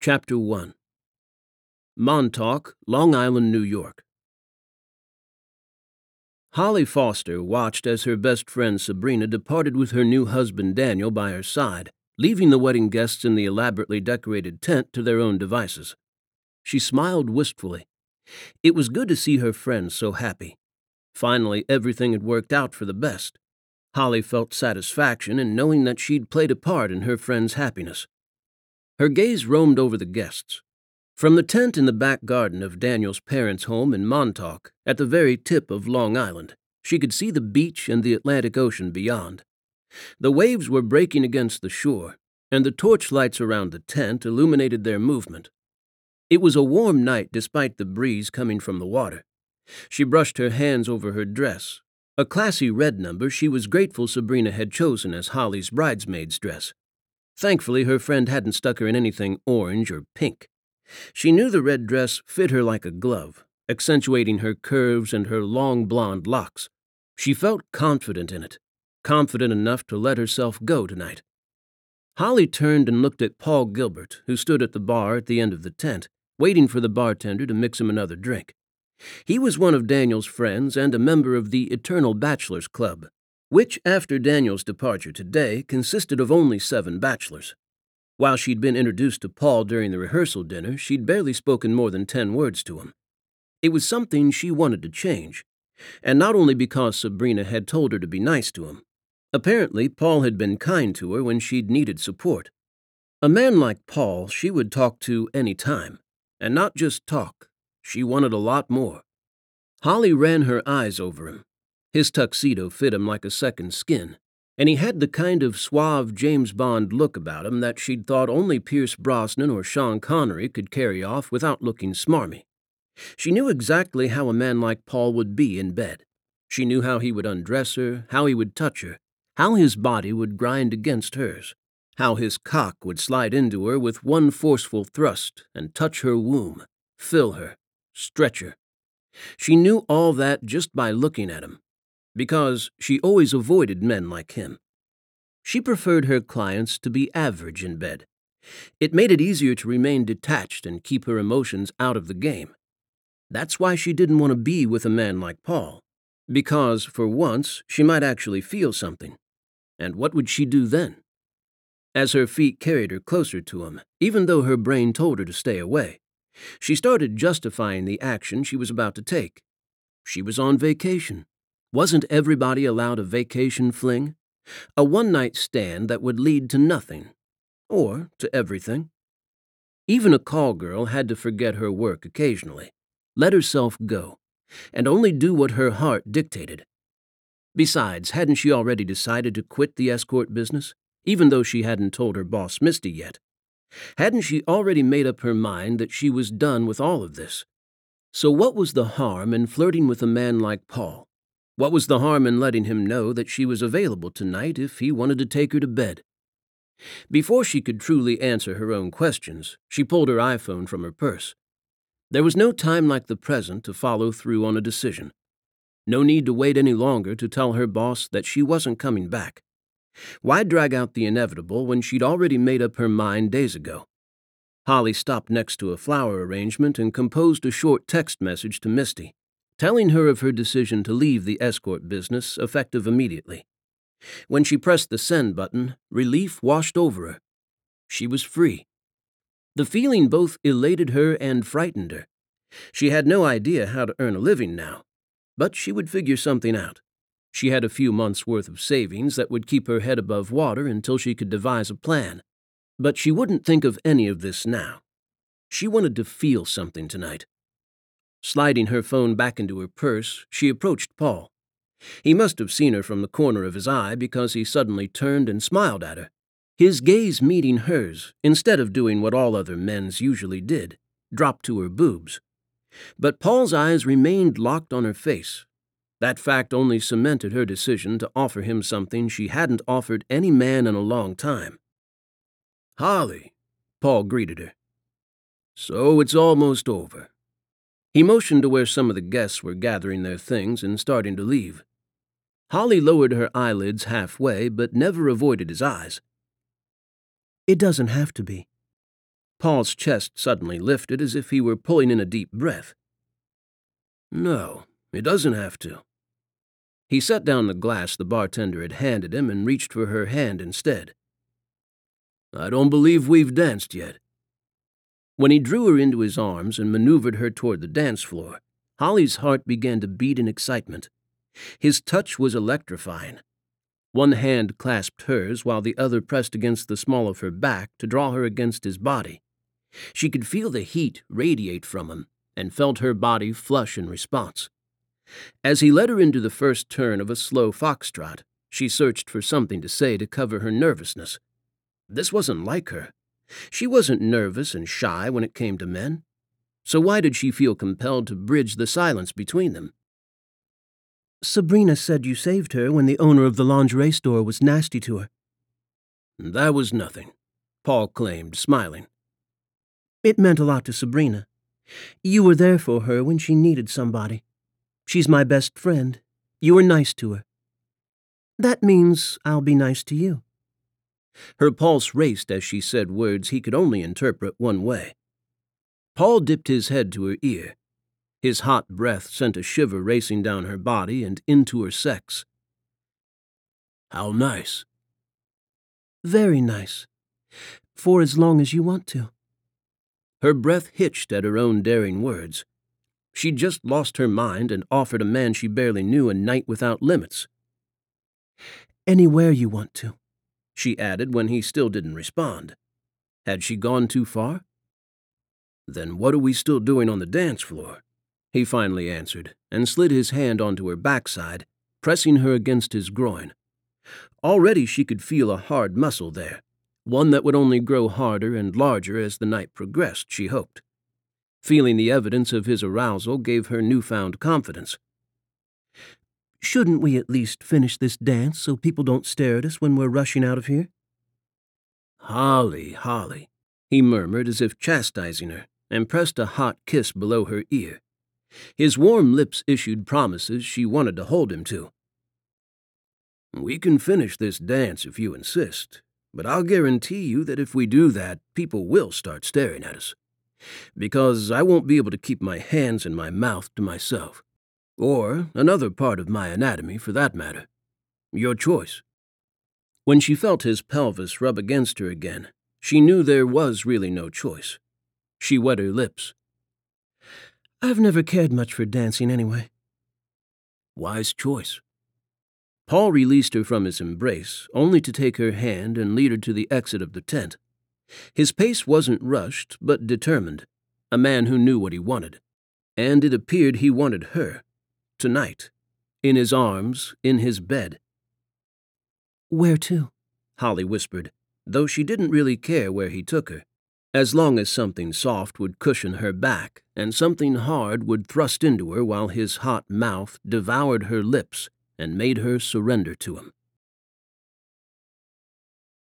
Chapter 1 Montauk, Long Island, New York. Holly Foster watched as her best friend Sabrina departed with her new husband Daniel by her side, leaving the wedding guests in the elaborately decorated tent to their own devices. She smiled wistfully. It was good to see her friends so happy. Finally, everything had worked out for the best. Holly felt satisfaction in knowing that she'd played a part in her friend's happiness. Her gaze roamed over the guests. From the tent in the back garden of Daniel's parents' home in Montauk, at the very tip of Long Island, she could see the beach and the Atlantic Ocean beyond. The waves were breaking against the shore, and the torchlights around the tent illuminated their movement. It was a warm night despite the breeze coming from the water. She brushed her hands over her dress, a classy red number she was grateful Sabrina had chosen as Holly's bridesmaid's dress. Thankfully, her friend hadn't stuck her in anything orange or pink. She knew the red dress fit her like a glove, accentuating her curves and her long blonde locks. She felt confident in it, confident enough to let herself go tonight. Holly turned and looked at Paul Gilbert, who stood at the bar at the end of the tent, waiting for the bartender to mix him another drink. He was one of Daniel's friends and a member of the Eternal Bachelors Club, which, after Daniel's departure today, consisted of only 7 bachelors. While she'd been introduced to Paul during the rehearsal dinner, she'd barely spoken more than 10 words to him. It was something she wanted to change, and not only because Sabrina had told her to be nice to him. Apparently, Paul had been kind to her when she'd needed support. A man like Paul she would talk to any time, and not just talk. She wanted a lot more. Holly ran her eyes over him. His tuxedo fit him like a second skin, and he had the kind of suave James Bond look about him that she'd thought only Pierce Brosnan or Sean Connery could carry off without looking smarmy. She knew exactly how a man like Paul would be in bed. She knew how he would undress her, how he would touch her, how his body would grind against hers, how his cock would slide into her with one forceful thrust and touch her womb, fill her, stretch her. She knew all that just by looking at him, because she always avoided men like him. She preferred her clients to be average in bed. It made it easier to remain detached and keep her emotions out of the game. That's why she didn't want to be with a man like Paul, because, for once, she might actually feel something. And what would she do then? As her feet carried her closer to him, even though her brain told her to stay away, she started justifying the action she was about to take. She was on vacation. Wasn't everybody allowed a vacation fling? A one-night stand that would lead to nothing, or to everything. Even a call girl had to forget her work occasionally, let herself go, and only do what her heart dictated. Besides, hadn't she already decided to quit the escort business, even though she hadn't told her boss Misty yet? Hadn't she already made up her mind that she was done with all of this? So what was the harm in flirting with a man like Paul? What was the harm in letting him know that she was available tonight if he wanted to take her to bed? Before she could truly answer her own questions, she pulled her iPhone from her purse. There was no time like the present to follow through on a decision. No need to wait any longer to tell her boss that she wasn't coming back. Why drag out the inevitable when she'd already made up her mind days ago? Holly stopped next to a flower arrangement and composed a short text message to Misty, telling her of her decision to leave the escort business effective immediately. When she pressed the send button, relief washed over her. She was free. The feeling both elated her and frightened her. She had no idea how to earn a living now, but she would figure something out. She had a few months' worth of savings that would keep her head above water until she could devise a plan. But she wouldn't think of any of this now. She wanted to feel something tonight. Sliding her phone back into her purse, she approached Paul. He must have seen her from the corner of his eye because he suddenly turned and smiled at her, his gaze meeting hers instead of doing what all other men's usually did, drop to her boobs. But Paul's eyes remained locked on her face. That fact only cemented her decision to offer him something she hadn't offered any man in a long time. "Holly," Paul greeted her. "So it's almost over." He motioned to where some of the guests were gathering their things and starting to leave. Holly lowered her eyelids halfway, but never avoided his eyes. "It doesn't have to be." Paul's chest suddenly lifted as if he were pulling in a deep breath. No, it doesn't have to. He set down the glass the bartender had handed him and reached for her hand instead. I don't believe we've danced yet. When he drew her into his arms and maneuvered her toward the dance floor, Holly's heart began to beat in excitement. His touch was electrifying. One hand clasped hers while the other pressed against the small of her back to draw her against his body. She could feel the heat radiate from him and felt her body flush in response. As he led her into the first turn of a slow foxtrot, she searched for something to say to cover her nervousness. This wasn't like her. She wasn't nervous and shy when it came to men. So why did she feel compelled to bridge the silence between them? Sabrina said you saved her when the owner of the lingerie store was nasty to her. That was nothing, Paul claimed, smiling. It meant a lot to Sabrina. You were there for her when she needed somebody. She's my best friend. You were nice to her. That means I'll be nice to you. Her pulse raced as she said words he could only interpret one way. Paul dipped his head to her ear. His hot breath sent a shiver racing down her body and into her sex. How nice. Very nice. For as long as you want to. Her breath hitched at her own daring words. She'd just lost her mind and offered a man she barely knew a night without limits. Anywhere you want to, she added when he still didn't respond. Had she gone too far? Then what are we still doing on the dance floor? He finally answered, and slid his hand onto her backside, pressing her against his groin. Already she could feel a hard muscle there, one that would only grow harder and larger as the night progressed, she hoped. Feeling the evidence of his arousal gave her newfound confidence. Shouldn't we at least finish this dance so people don't stare at us when we're rushing out of here? Holly, Holly, he murmured as if chastising her, and pressed a hot kiss below her ear. His warm lips issued promises she wanted to hold him to. We can finish this dance if you insist, but I'll guarantee you that if we do that, people will start staring at us. Because I won't be able to keep my hands and my mouth to myself. Or another part of my anatomy, for that matter. Your choice. When she felt his pelvis rub against her again, she knew there was really no choice. She wet her lips. I've never cared much for dancing anyway. Wise choice. Paul released her from his embrace, only to take her hand and lead her to the exit of the tent. His pace wasn't rushed, but determined, a man who knew what he wanted. And it appeared he wanted her. Tonight. In his arms, in his bed. Where to? Holly whispered, though she didn't really care where he took her, as long as something soft would cushion her back and something hard would thrust into her while his hot mouth devoured her lips and made her surrender to him.